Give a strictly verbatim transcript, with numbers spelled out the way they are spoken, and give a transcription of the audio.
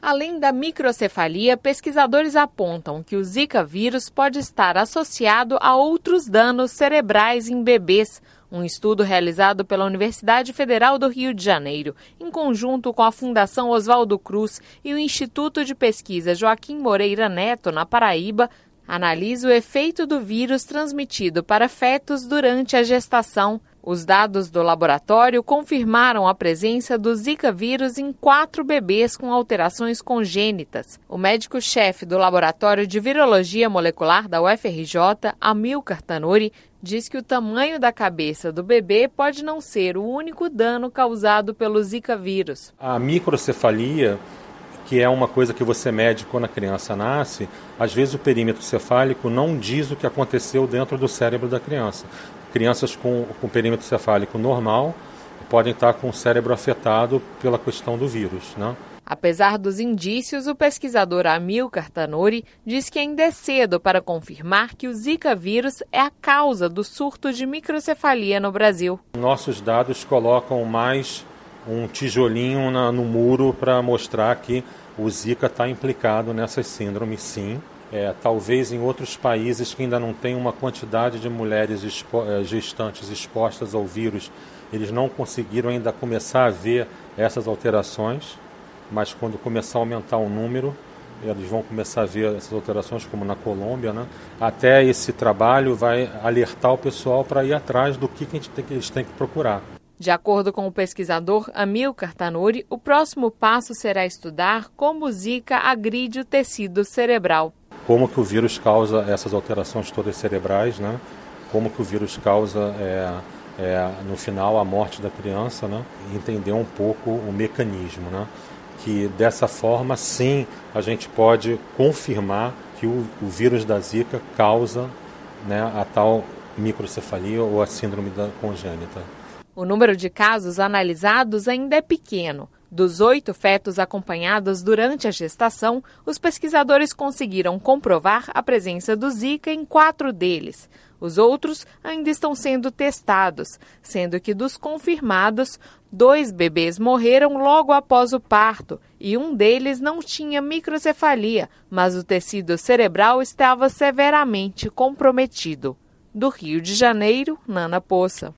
Além da microcefalia, pesquisadores apontam que o Zika vírus pode estar associado a outros danos cerebrais em bebês. Um estudo realizado pela Universidade Federal do Rio de Janeiro, em conjunto com a Fundação Oswaldo Cruz e o Instituto de Pesquisa Joaquim Moreira Neto, na Paraíba, analisa o efeito do vírus transmitido para fetos durante a gestação. Os dados do laboratório confirmaram a presença do Zika vírus em quatro bebês com alterações congênitas. O médico-chefe do Laboratório de Virologia Molecular da U F R J, Amilcar Tanuri, diz que o tamanho da cabeça do bebê pode não ser o único dano causado pelo Zika vírus. A microcefalia, que é uma coisa que você mede quando a criança nasce, às vezes o perímetro cefálico não diz o que aconteceu dentro do cérebro da criança. Crianças com, com perímetro cefálico normal podem estar com o cérebro afetado pela questão do vírus, né? Apesar dos indícios, o pesquisador Amilcar Tanuri diz que ainda é cedo para confirmar que o Zika vírus é a causa do surto de microcefalia no Brasil. Nossos dados colocam mais um tijolinho na, no muro para mostrar que o Zika está implicado nessas síndromes, sim. É, talvez em outros países que ainda não tem uma quantidade de mulheres expo- gestantes expostas ao vírus, eles não conseguiram ainda começar a ver essas alterações, mas quando começar a aumentar o número, eles vão começar a ver essas alterações, como na Colômbia, né? Até esse trabalho vai alertar o pessoal para ir atrás do que, que, a gente tem, que eles têm que procurar. De acordo com o pesquisador Amilcar Tanuri, o próximo passo será estudar como o Zika agride o tecido cerebral. Como que o vírus causa essas alterações todas cerebrais, né? Como que o vírus causa, é, é, no final, a morte da criança, né? E entender um pouco o mecanismo, né? Que dessa forma, sim, a gente pode confirmar que o, o vírus da Zika causa, né, a tal microcefalia ou a síndrome da congênita. O número de casos analisados ainda é pequeno. Dos oito fetos acompanhados durante a gestação, os pesquisadores conseguiram comprovar a presença do Zika em quatro deles. Os outros ainda estão sendo testados, sendo que dos confirmados, dois bebês morreram logo após o parto e um deles não tinha microcefalia, mas o tecido cerebral estava severamente comprometido. Do Rio de Janeiro, Nana Poça.